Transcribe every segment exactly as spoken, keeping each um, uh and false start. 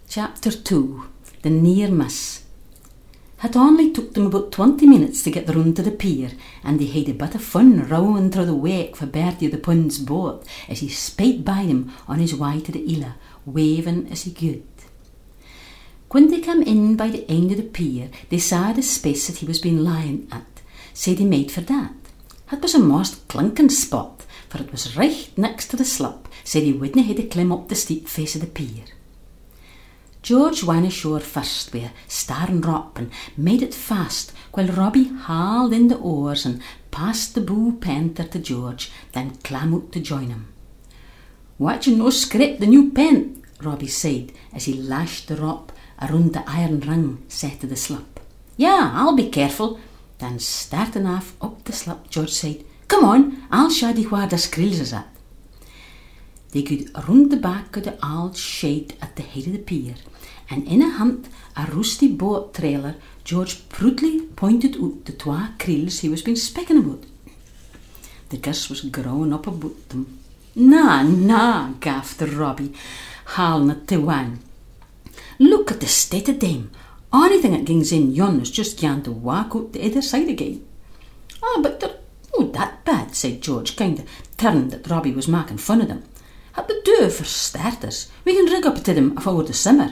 Chapter two. The Near Miss. It only took them about twenty minutes to get round to the pier, and they had a bit of fun rowing through the wake for Bertie the Pund's boat as he sped by them on his way to the Illa, waving as he could. When they came in by the end of the pier, they saw the space that he was been lying at, so they made for that. It was a most clinking spot, for it was right next to the slip, so they wouldn't have to climb up the steep face of the pier. George went ashore first with a starn rope and made it fast, while Robbie hauled in the oars and passed the bow painter to George, then clamb out to join him. "Watch you no scrape the new paint," Robbie said as he lashed the rope around the iron ring set to the slip. "Yeah, I'll be careful." Then starting off up the slip, George said, "Come on, I'll show thee where the skrills is at." They got round the back of the old shed at the head of the pier, and in a hunt a rusty boat trailer, George proudly pointed out the twa krills he was been speaking about. The guss was growing up about them. "Na, na," gaffed Robbie, hauling it to one. "Look at the state of them. Anything that gings in yon is just going to walk out the other side again." "Ah, but they're not that bad," said George, kind of turned that Robbie was making fun of them. "It would do for starters. We can rig up to them afore the summer."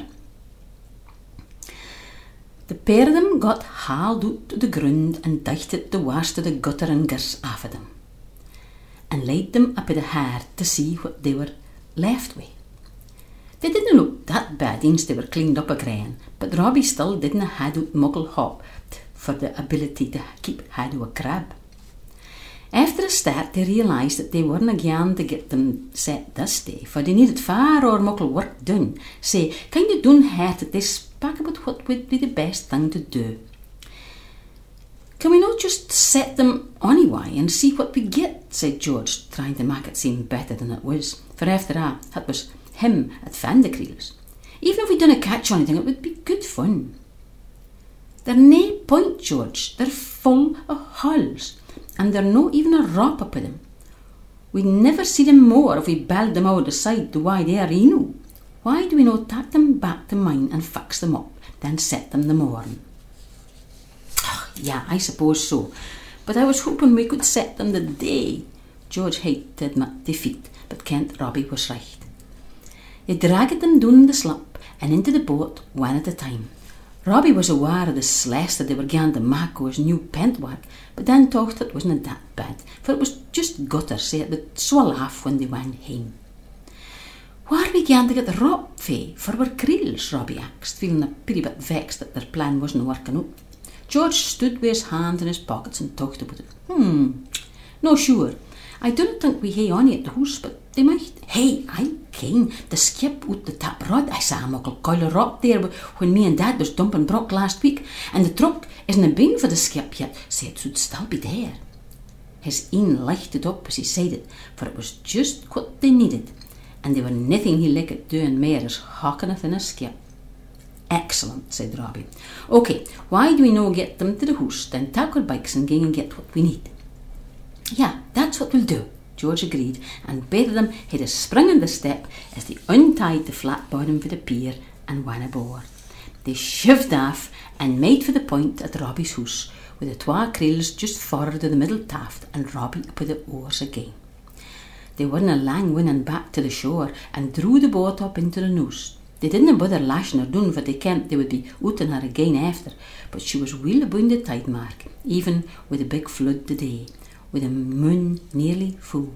The pair of them got hauled out to the ground and dichted the worst of the gutter and gers off of them, and laid them up at the heart to see what they were left with. They didn't look that bad once they were cleaned up again, but Robbie still didn't have out muckle hop for the ability to keep head of a crab. After a start, they realised that they weren't going to get them set this day, for they needed far or muckle work done, so kind of downhearted they spoke about what would be the best thing to do. "Can we not just set them anyway and see what we get?" said George, trying to make it seem better than it was, for after all, it was him at found the creels. "Even if we didn't catch anything, it would be good fun." "They're nae point, George. They're full of holes, and there's no even a rope up with them. We'd never see them more if we bailed them out the side the way they are eno. Why do we not take them back to mine and fix them up, then set them the morn?" "Oh, yeah, I suppose so, but I was hoping we could set them the day." George hated to admit defeat, but Kent Robbie was right. They dragged them down the slip and into the boat one at a time. Robbie was aware of the sless that they were going to make of his new paintwork, but then thought it wasn't that bad, for it was just gutter, so it would swell off when they went home. "Where are we going to get the rope fae for our creels?" Robbie asked, feeling a pretty bit vexed that their plan wasn't working out. George stood with his hand in his pockets and talked about it. Hmm, no sure. I don't think we hae any at the house, but they might. Hey, I ken the skip out the top rod. I saw a muckle coil of rock there when me and Dad was dumping Brock last week, and the truck isn't been for the skip yet, so it should still be there. His een lighted up as he said it, for it was just what they needed, and there were nothing he liked doing more as hawking it in a skip. "Excellent," said Robbie. "Okay, why do we no get them to the house, then take our bikes and go and get what we need?" "Yeah, that's what we'll do," George agreed, and both of them had a spring on the step as they untied the flat bottom for the pier and went aboard. They shoved off and made for the point at Robbie's house, with the twa creels just forward of the middle taft and Robbie up with the oars again. They weren't a lang winning back to the shore and drew the boat up into the noose. They didn't bother lashing her down, for they kent they would be out on her again after, but she was well aboon the tide mark, even with a big flood today, with the moon nearly full.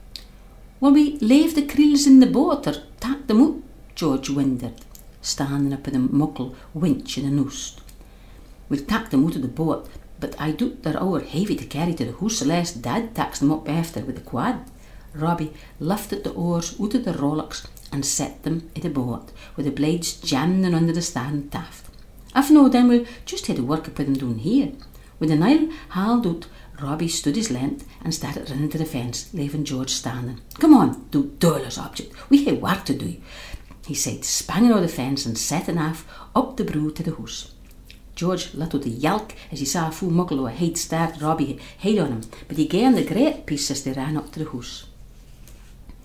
"Will we leave the creels in the boat or take them out?" George wondered, standing up with a muckle winch in a noose. "We'll take them out of the boat, but I doubt they're over heavy to carry to the house unless Dad takes them up after with the quad." Robbie lifted the oars out of the rowlocks and set them in the boat, with the blades jamming under the starn taft. "If no, then we'll just have to work up with them down here." With the nail hauled out, Robbie stood his length and started running to the fence, leaving George standing. "Come on, do dollars object. We have work to do," he said, spanging over the fence and setting off up the brow to the house. George let out a yelk as he saw a full muckle of a head start Robbie had on him, but he gained a great piece as they ran up to the house.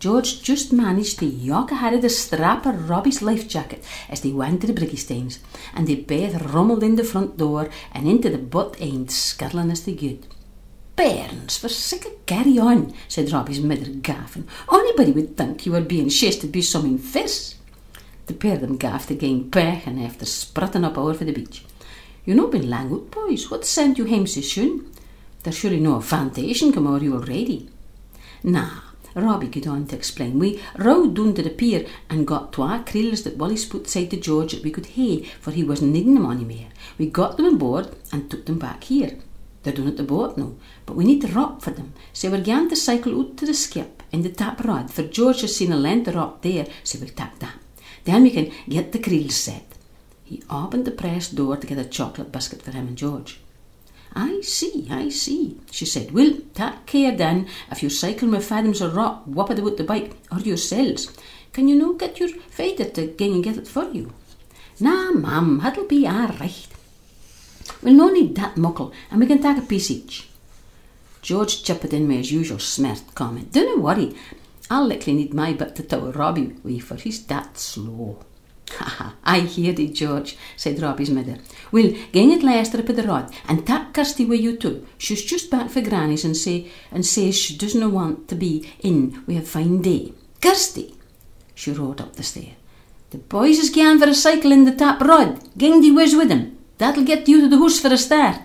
George just managed to yoke ahead of the strap of Robbie's life jacket as they went to the Briggysteins, and they both rumbled in the front door and into the butt end, scuttling as they could. "Bairns, for sick carry on," said Robbie's mother, gaffing. "Anybody would think you were being chased by some fish." The pair of them gaffed again, peching after sprutting up over for the beach. "You no been lang out, boys. What sent you home so soon? There's surely no foundation come over you already." "Nah," Robbie got on to explain. "We rowed down to the pier and got twa creels that Wally's put side to George that we could hae, for he wasn't needing them any more. We got them aboard and took them back here. They're down at the boat now, but we need the rock for them, so we're going to cycle out to the skip in the tap rod, for George has seen a length of rock there, so we'll take that. Then we can get the creels set." He opened the press door to get a chocolate biscuit for him and George. "I see, I see," she said. "Well, take care then, if you cycle with fathoms of rock, whop it about the bike, or yourselves. Can you no get your feyther to gang and get it for you?" "Nah, ma'am, it'll be all right. We'll no need that muckle, and we can take a piece each." George chipped in with his usual smart comment. "Don't worry, I'll likely need my bit to tow Robbie with, for he's that slow." "Ha ha, I hear thee, George," said Robbie's mother. "Well, gang at Leicester up at the rod, and take Kirsty with you too. She's just back for Granny's and say and says she doesn't want to be in with a fine day. Kirsty," she rode up the stair, "the boys is going for a cycle in the tap rod. Gang thee whiz with them. That'll get you to the house for a start."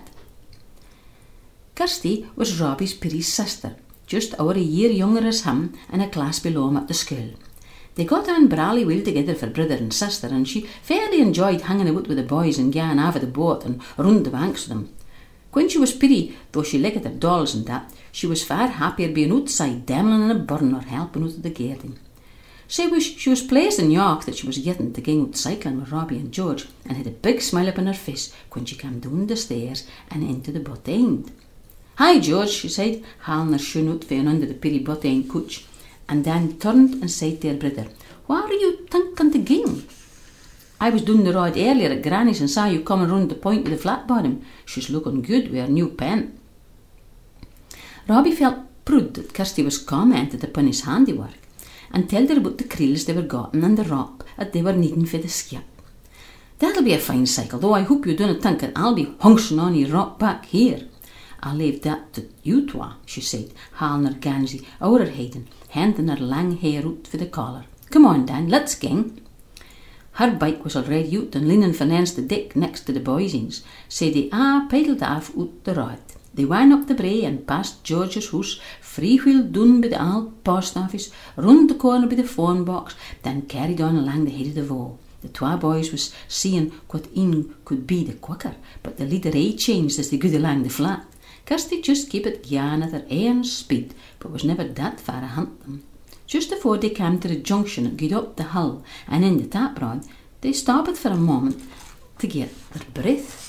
Kirsty was Robbie's pretty sister, just over a year younger as him and a class below him at the school. They got on brawly well together for brother and sister, and she fairly enjoyed hanging about with the boys and going over the boat and round the banks with them. When she was pretty, though she liked her dolls and that, she was far happier being outside dammling in a burn or helping out of the garden. She was, she was pleased in York that she was getting to go out cycling with Robbie and George, and had a big smile upon her face when she came down the stairs and into the butt end. "Hi, George," she said, hauling her shoe out from under the pretty butt end couch, and then turned and said to her brother, "Where are you thinking to ging? I was down the road earlier at Granny's and saw you coming round the point with the flat bottom. She's looking good with her new pen." Robbie felt proud that Kirsty was commented upon his handiwork, and told her about the creels they were gotten and the rock that they were needing for the skip. "That'll be a fine cycle, though I hope you don't think that I'll be hunching on your rock back here." "I'll leave that to you twa," she said, hauling her gansy over her head and handing her long hair out for the collar. "Come on, Dan, let's gang." Her bike was already out and leaning against the deck next to the boysins, so they all pedalled off out the road. They went up the brae and past George's house, free-wheeled down by the old post office, round the corner by the phone box, then carried on along the head of the Vaugh. The twa boys was seeing what een could be the quicker, but the leader aye changed as they got along the flat. Kirsty just kept it going at her own speed, but was never that far ahead them. Just before they came to the junction and got up the hill and in the tap rod, they stopped for a moment to get their breath.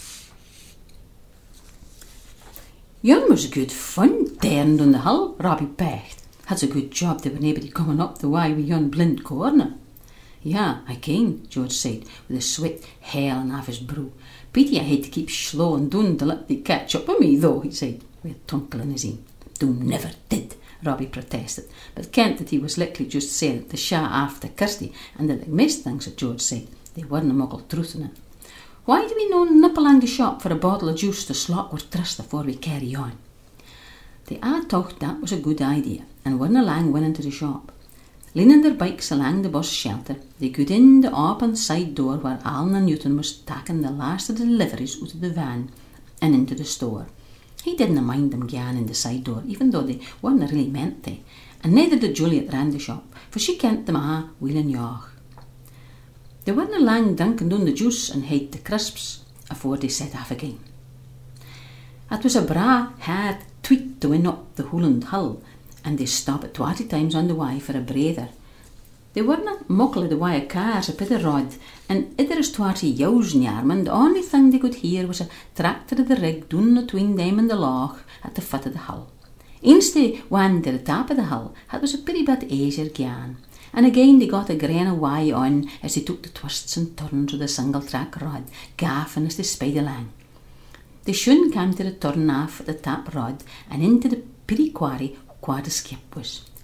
"Yon was good fun, tearing down the hill," Robbie pecked. "That's a good job there were nobody coming up the way with yon blind corner." "Yeah, I can," George said, with the sweat hailing off his brow. "Pity I had to keep slowing down to let they catch up with me, though," he said, with a twinkle in his eye. "Doom never did," Robbie protested, but kent that he was likely just saying it to show off to Kirsty, and that like most things that George said, there wasn't a muckle truth in it. "Why do we no nip along the shop for a bottle of juice to slot our trust before we carry on?" They all thought that was a good idea, and went along went into the shop. Leaning their bikes along the bus shelter, they got in the open side door where Alan and Newton was taking the last of the deliveries out of the van and into the store. He didn't mind them going in the side door, even though they weren't really meant to, and neither did Juliet ran the shop, for she kent them all well and yoch. They went along drinking down the juice and had the crisps afore they set off again. It was a bra hard tweet to win up the Howland Hill, and they stopped twenty times on the way for a breather. They weren't muckle of the way of cars up at the road, and either as twenty yows near and the only thing they could hear was a tractor of the rig down between them and the loch at the foot of the hill. Eens they went to the top of the hill, it was a pretty bit easier going, and again they got a grain of way on as they took the twists and turns of the single-track rod, gaffing as they sped along. They soon came to the turn off at the top rod and into the pretty quarry where the skip was.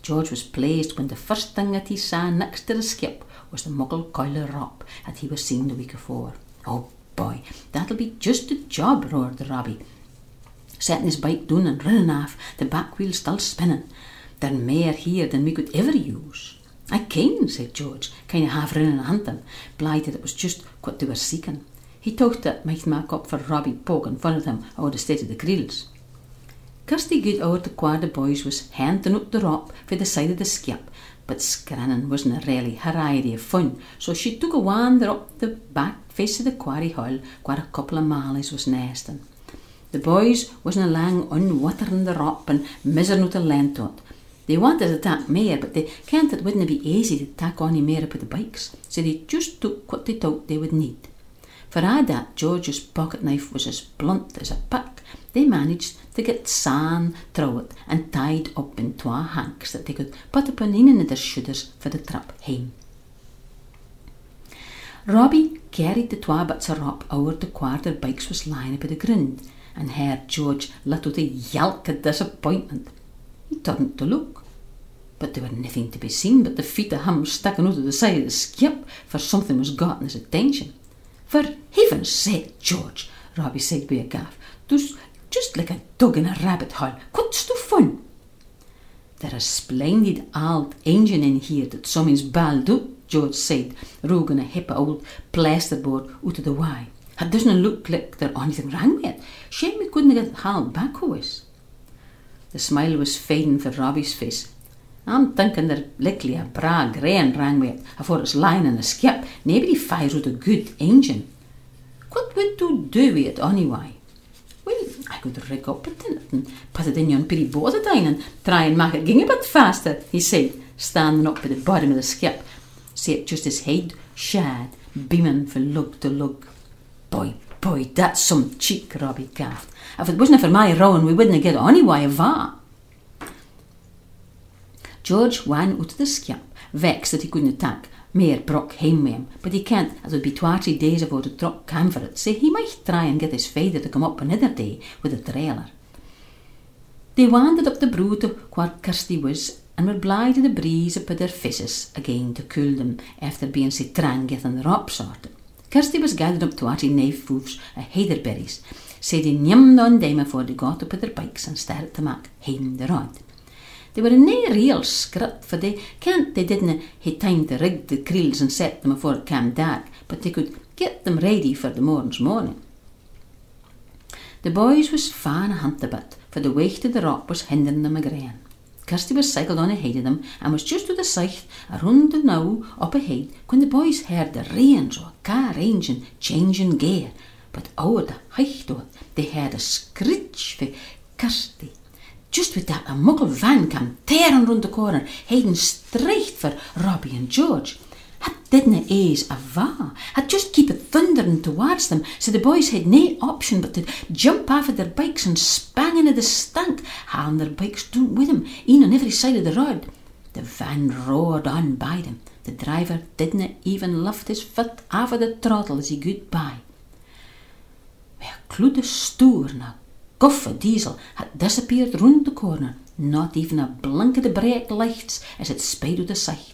George was pleased when the first thing that he saw next to the skip was the muggle coil of rope that he was seen the week before. "Oh boy, that'll be just the job," roared the Robbie, setting his bike down and running off, the back wheel still spinning. "They're more here than we could ever use." "I ken," said George, kind of half running at him, blind that it was just what they were seeking. He thought that might make up for Robbie poking fun at him over the state of the grills. Kirsty good over the quad the boys was handing up the rope for the side of the skip, but scranning wasn't really her idea of fun, so she took a wander up the back face of the quarry hall where a couple of malleys was nesting. The boys wasn't lang unwatering the rope and measuring out the length of it. They wanted to tack more, but they kent it wouldn't be easy to tack on more up with the bikes, so they just took what they thought they would need. For all that George's pocket knife was as blunt as a pick, they managed to get sand through it and tied up in twa hanks that they could put upon in their shoulders for the trip home. Robbie carried the twa bits of rope over the quarter bikes was lying up at the ground, and heard George let out a yelp of disappointment. He turned to look, but there were nothing to be seen but the feet of him sticking out of the side of the skip, for something was getting his attention. "For heaven's sake, George," Robbie said with a gaff, "there's just like a dog in a rabbit hole. What's the fun?" "There's a splendid old engine in here that someone's balled up," George said, rogging a heap of old plasterboard out of the way. "It doesn't look like there's anything wrong with it. Shame we couldn't get it hauled back with us." The smile was fading for Robbie's face. "I'm thinking there's likely a bra grain wrong with it afore it's lying in a skip. Nobody fires out a good engine." "What would you do with it anyway?" "Well, I could rig up it in it and put it in yon pretty boat of thine and try and make it ging a bit faster," he said, standing up at the bottom of the skip, save just his head shad, beaming from lug to lug. "Boy, boy, that's some cheek," Robbie gaffed. "If it wasn't for my rowing, we wouldn't get anyway of that." George ran out of the skip, vexed that he couldn't attack mere Brock home with him, but he can't, as it would be two or three days before the truck came for it, so he might try and get his father to come up another day with a trailer. They wandered up the brow to where Kirsty was, and were blithe to the breeze up with their faces again to cool them after being so trang getting the rope sorted. Kirsty was gathered up to arty knife hoofs of heatherberries, so they nyummed on them before they got up with their bikes and started to make home the road. They were in no real scrut, for they can't they didn't have time to rig the grills and set them before it came dark, but they could get them ready for the morning's morning. The boys was far a hunt a bit, for the weight of the rock was hindering them again. Kirsty was cycled on ahead of them and was just to the side, around the now up ahead, when the boys heard the range of a car engine changing gear, but over the height of it they heard a screech for Kirsty. Just with that, a muggle van came tearing round the corner, heading straight for Robbie and George. It didn't ease a va. It just kept thundering towards them, so the boys had no option but to jump off of their bikes and spang into the stank, hauling their bikes down with them, in on every side of the road. The van roared on by them. The driver didn't even lift his foot off of the throttle as he got by. With a cloud of stoor and a guff of diesel had disappeared round the corner, not even a blink of the brake lights as it sped out of sight.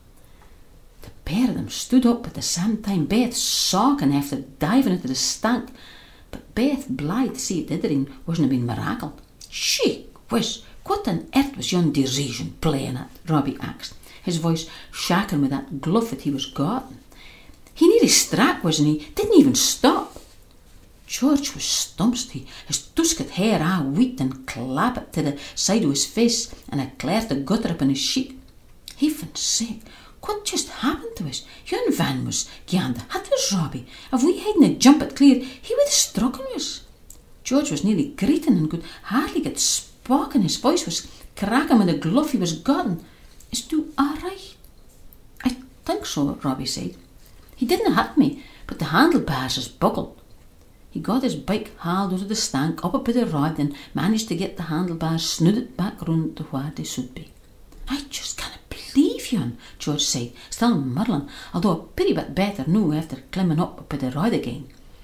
The pair of them stood up at the same time, both sulking after diving into the stank, but both blithe to see it dithering wasn't a been miracle. "She whiz, what on earth was yon derision playing at?" Robbie asked, his voice shaking with that gluff that he was gotten. "He nearly struck, wasn't he? Didn't even stop." George was stumpsty, his tusket hair all white and clapped to the side of his face, and a clear to gutter up in his cheek. "Heaven's sake, what just happened to us? Yon van was gone to hit us, Robbie. If we hadn't jumped clear, he would have struck us." George was nearly greeting and could hardly get spoken. His voice was cracking with the gluff he was gotten. "Is you all right?" "I think so," Robbie said. "He didn't hit me, but the handlebars is buckled." He got his bike hauled out of the stank up a bit of rod and managed to get the handlebars snooded back round to where they should be. "I just can't believe yon," George said, still muddling, although a pretty bit better now after climbing up a bit of rod again.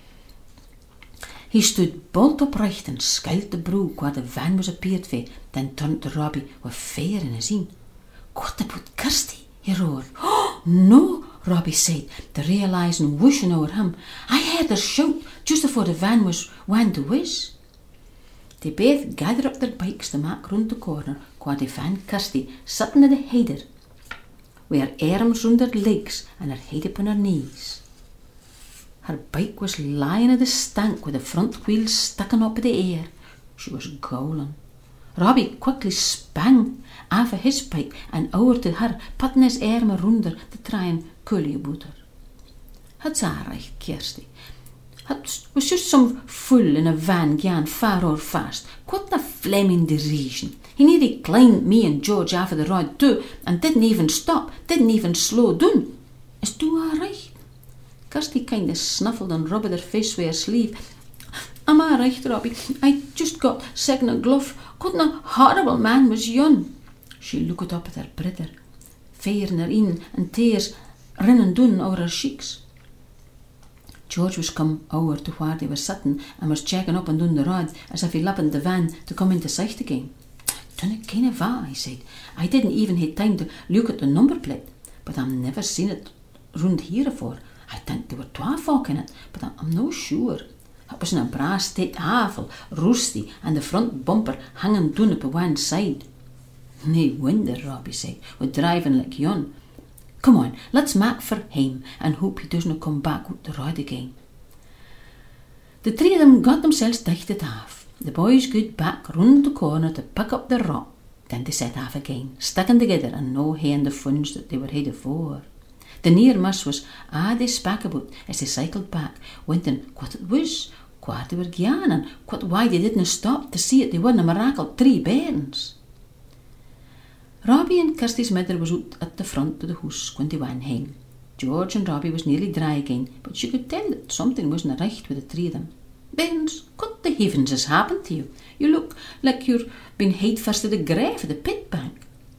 He stood bolt upright and scowled the brow where the van was appeared for, then turned to Robbie with fear in his een. What about Kirsty? He roared. Oh, no, Robbie said, the realising whooshing over him. I heard her shout just before the van was wan to whiz. They both gathered up their bikes to make round the corner, while they found Kirsty sitting at the header, with her arms round her legs and her head upon her knees. Her bike was lying at the stank with the front wheels sticking up in the air. She was growling. Robbie quickly sprang off of his bike and over to her, putting his arm around her to try and cool about her. It's all right, Kirsty. It was just some fool in a van going far or fast. What a flaming derision. He nearly climbed me and George off of the road too and didn't even stop, didn't even slow down. Is it all right? Kirsty kind of snuffled and rubbed her face with her sleeve. I'm all right, Robbie. I just got sick in a glove. What a horrible man was yon. She looked up at her brother, fearing her in and tears running down over her cheeks. George was come over to where they were sitting and was checking up and down the road as if he lapped the van to come into sight again. Dunno kind of what, he said. I didn't even have time to look at the number plate, but I've never seen it round here before. I think there were twa folk in it, but I'm, I'm no sure. It was in a brass state awful, rusty, and the front bumper hanging down up one side. No wonder, Robbie said, we're driving like yon. Come on, let's make for him and hope he doesn't come back up the road again. The three of them got themselves dichted off. The boys got back round the corner to pick up the rock. Then they set off again, sticking together and no haying the funds that they were headed for. The near miss was all they spak about as they cycled back, wondering what it was, where they were going, and what why they didn't stop to see it they weren't a miracle three bairns. Robbie and Kirsty's mother was out at the front of the house when they went home. George and Robbie was nearly dry again, but she could tell that something wasn't right with the three of them. Bairns, what the heavens has happened to you? You look like you're been head first to the grave of the pit bank.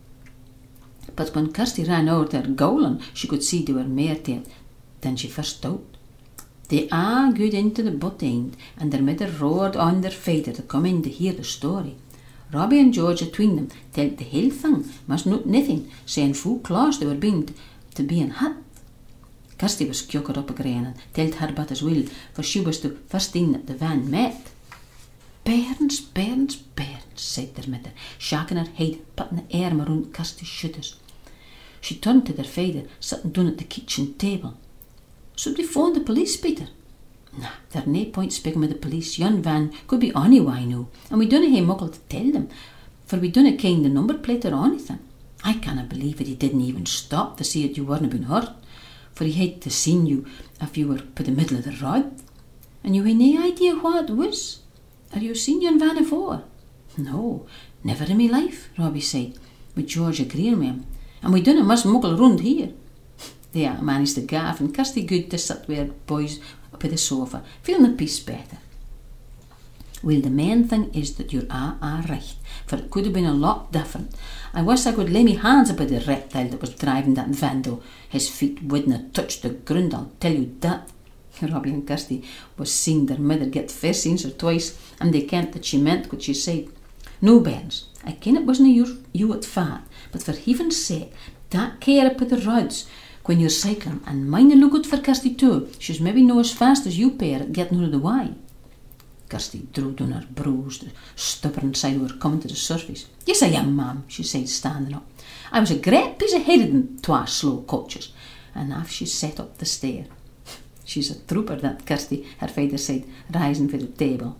But when Kirsty ran over there gowling, she could see they were more to it than she first thought. They all got into the butt end, and their mother roared on their father to come in to hear the story. Robbie and George atween them told the whole thing, must not nothing, saying full close they were being to being hit. Kirsty was kjokked up again and told her but as well, for she was the first thing that the van met. Bairns, bairns, bairns, said their mother, shaking her head, putting the arm around Kirsty's shoulders. She turned to their father, sitting down at the kitchen table. Should we phone the police, Peter? Nah, there's no point speaking with the police. Yon van could be anyway now, and we dunna hae muckle to tell them, for we dunna ken the number plate or anything. I canna believe that he didn't even stop to see that you weren't been hurt, for he had to seen you if you were by the middle of the road, and you had no idea what it was. Have you seen yon van afore? No, never in my life, Robbie said, with George agreeing with him, and we dunna must muckle round here. They managed to gaff, and Kirsty good to sit with her boys up at the sofa, feeling a piece better. Well, the main thing is that you're all, all right, for it could have been a lot different. I wish I could lay me hands upon the reptile that was driving that van, though. His feet wouldn't have touched the ground, I'll tell you that. Robbie and Kirsty was seeing their mother get first once or twice, and they kent that she meant what she said. No, bairns, I ken it wasn't you, you at fault, but for heaven's sake, take care up with the roads when you're cycling, and mind you look out for Kirsty too. She's maybe no as fast as you pair at getting out of the way. Kirsty drew down her brows, the stubborn side were coming to the surface. Yes, I am, ma'am, she said, standing up. I was a great piece ahead of them twa slow coaches, and off she set up the stair. She's a trooper, that Kirsty, her father said, rising for the table.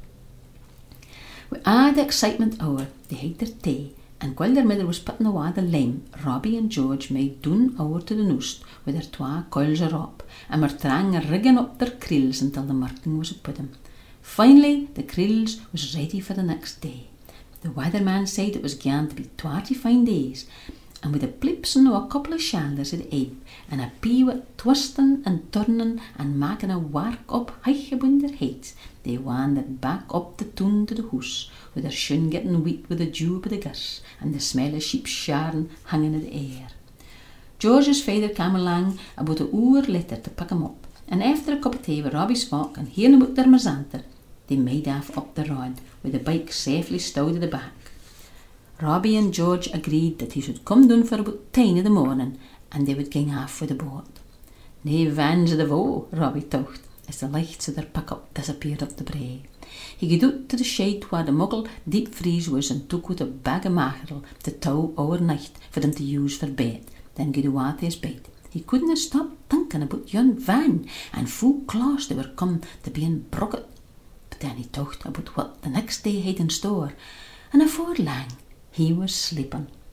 With all the excitement over, they had their tea, and while their mother was putting away the lamb, Robbie and George made down over to the nest with their twa coils of rope, and were trying rigging up their krills until the marking was upon them. Finally, the krills was ready for the next day. The weatherman said it was going to be twenty fine days, and with a blips and a couple of shoulders at the ebb, and a pea with twisting and turning and making a work up high above their heads, they wandered back up the town to the house, with their shin getting wet with the dew of the geese, and the smell of sheep's sharn hanging in the air. George's father came along about an hour later to pick him up, and after a cup of tea with Robbie's folk and hearing about their mazanter, they made off up the road, with the bike safely stowed at the back. Robbie and George agreed that he should come down for about ten in the morning, and they would gang off with the boat. Nee van ze de vo, Robbie thought, as the lights of their pick-up disappeared up the brae. He got out to the shed where the muggle deep freeze was and took out a bag of mackerel to tow overnight for them to use for bed, then go away to his bed. He couldn't stop thinking about yon van and full close they were come to being brocket. But then he thought about what the next day had in store, and afore long he was sleeping.